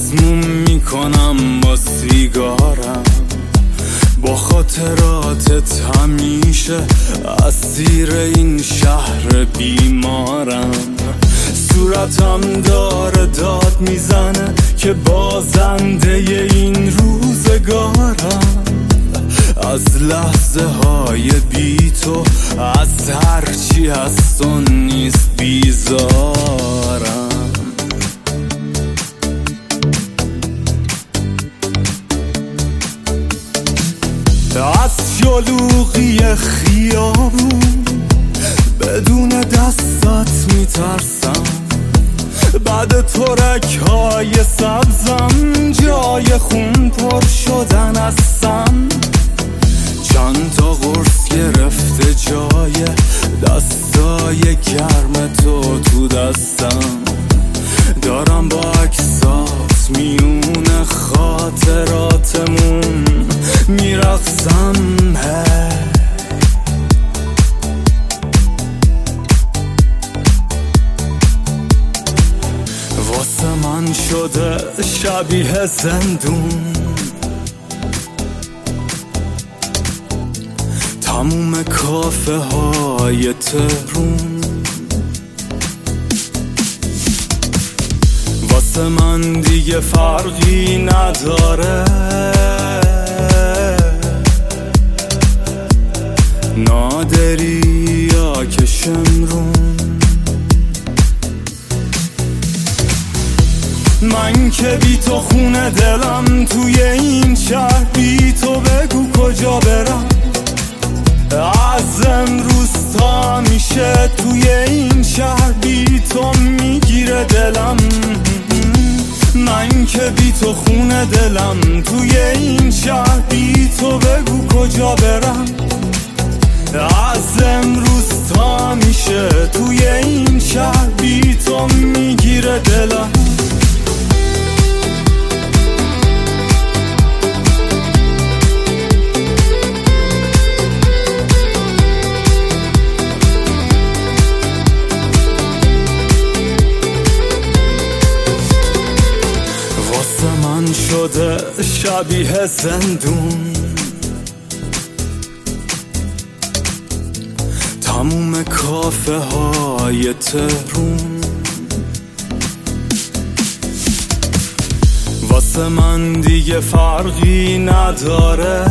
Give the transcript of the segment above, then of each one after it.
مسموم میکنم با سیگارم، با خاطراتت همیشه اسیر این شهر بیمارم. صورتم داره داد میزنه که بازنده این روزگارم. از لحظه های بی تو، از هرچی هست و نیست بیزارم. از شلوغی خیابون بدون دستت میترسم، بعد ترک های سبزم جای خون پر شدن هستم. چند تا قرص گرفته جای دستای گرم تو دستم. دارم با عکسات میون خاطراتمون میرقصم. واسه من شده شبیه زندون، تموم کافه های تهرون. واسه من دیگه فرقی نداره، نادری یا که شمرون. من که بی تو خونه دلم توی این شهر، بی تو بگو کجا برم. از امروز تا میشه توی این شهر بی تو میگیره دلم. من که بی تو خونه دلم توی این شهر، بی تو بگو کجا برم. از امروز تا میشه توی این شهر بی تو میگیره دلم. من شده شبیه زندون، تموم کافه های تهرون. واسه من دیگه فرقی نداره،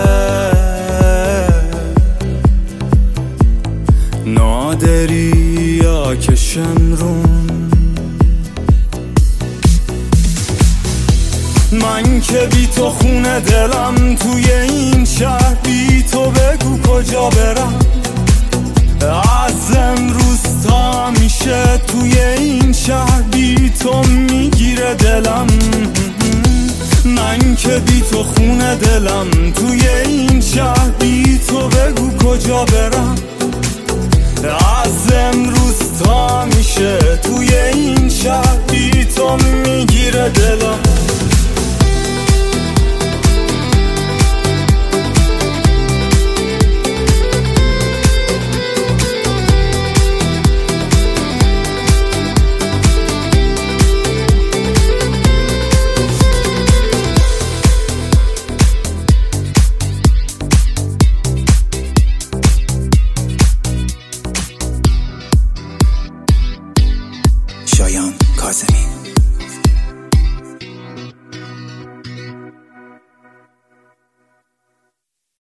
نادری یا که شمرون. من که بی تو خونه دلم توی این شهر، بی تو بگو کجا برم. از امروز تا میشه توی این شهر بی تو میگیره دلم. من که بی تو خونه دلم توی این شهر، بی تو بگو کجا برم. از امروز تا میشه توی این شهر بی تو میگیره دلم. شایان کاظمی.